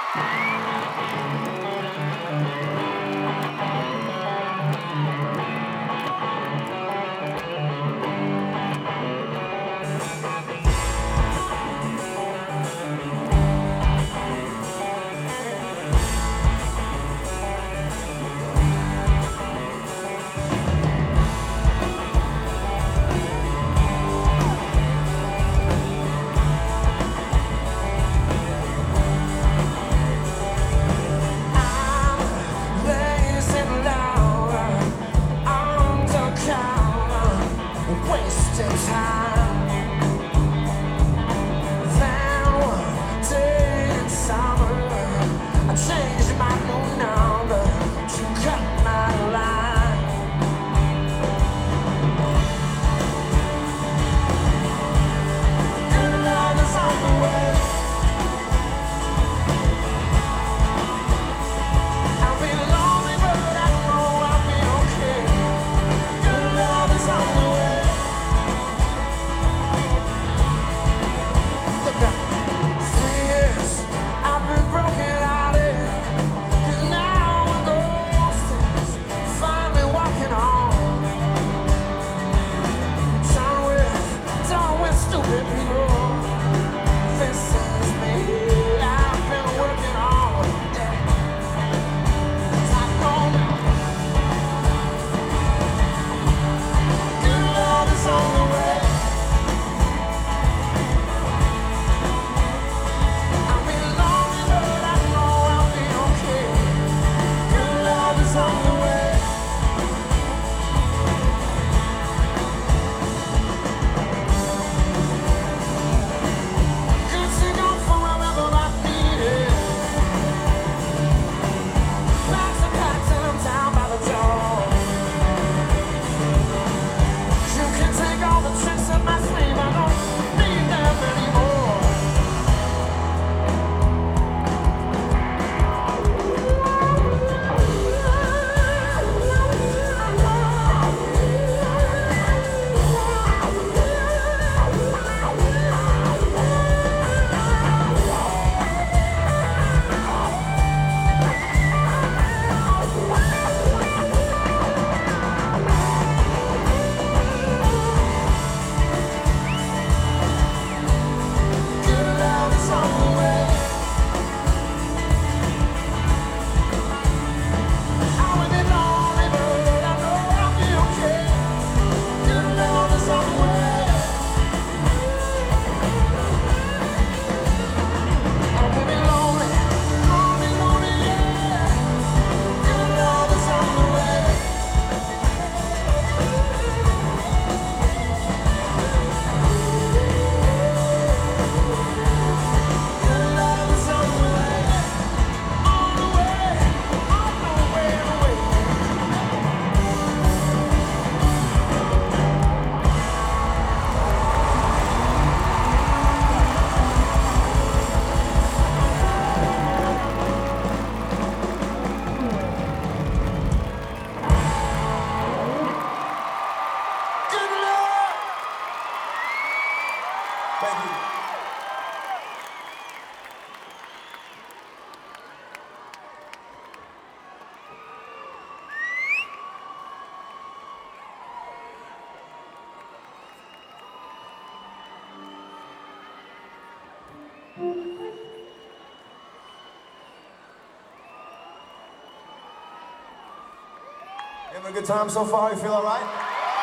You having a good time so far? You feel all right?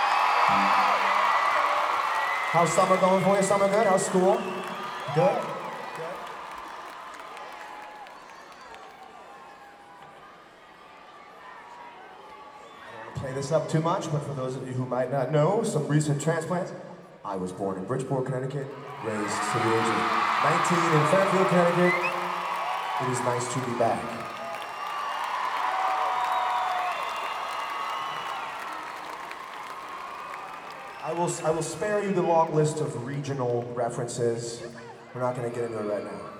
How's summer going for you? Summer good? How's school? Good? Play this up too much, but for those of you who might not know, some recent transplants. I was born in Bridgeport, Connecticut, raised to the age of 19 in Fairfield, Connecticut. It is nice to be back. I will spare you the long list of regional references. We're not going to get into it right now.